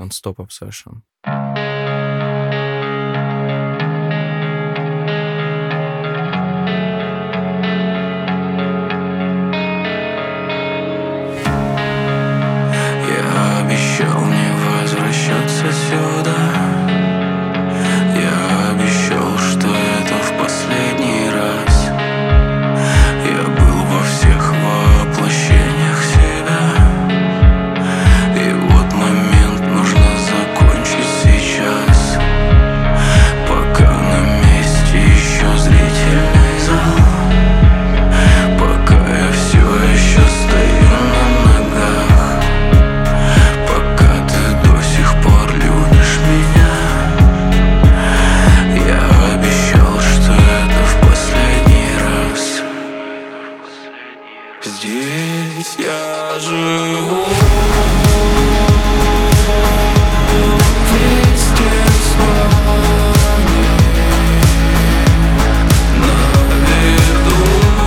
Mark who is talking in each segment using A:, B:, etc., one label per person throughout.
A: Non-Stop Obsession.
B: Я обещал не возвращаться сюда. Я обещал, что это в последний раз. Я был во всех воплощениях себя. И вот момент нужно закончить сейчас. Пока на месте еще зрительный зал. Пока я все еще стою на ногах. Пока ты до сих пор любишь меня. Я обещал, что это в последний раз. Здесь я живу вместе с вами на виду.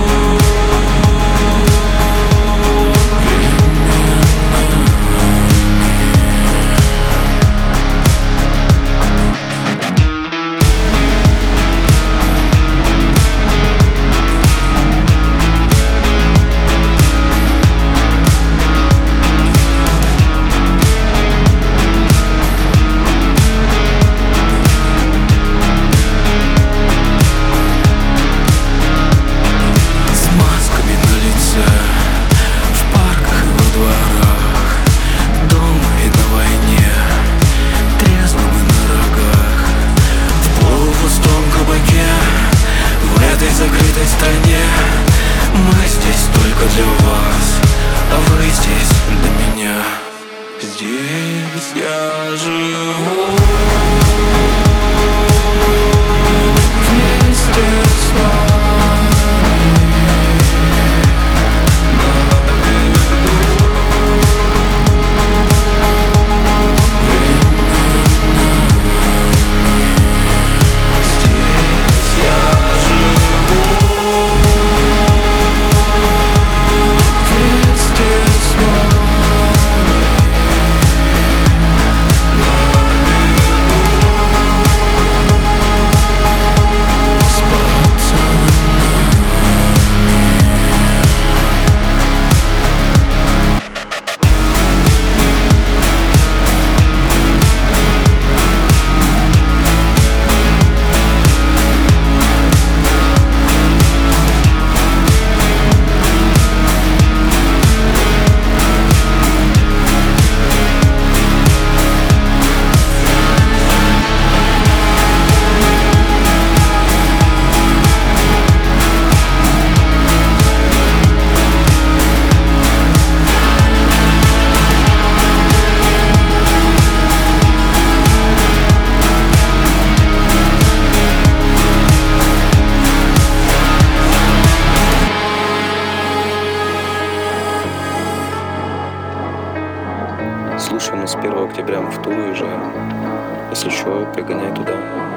B: С масками на лице, в парках и во дворах, дома и на войне, трезвым и на рогах. В полупустом кабаке, в этой закрытой стране. Мы здесь только для вас, а вы здесь для меня. Здесь я живу вместе с вами на виду. Здесь я живу вместе с вами с пацанами.
C: Слушай, мы с 1 октября в тур уезжаем. Если что, пригоняй туда.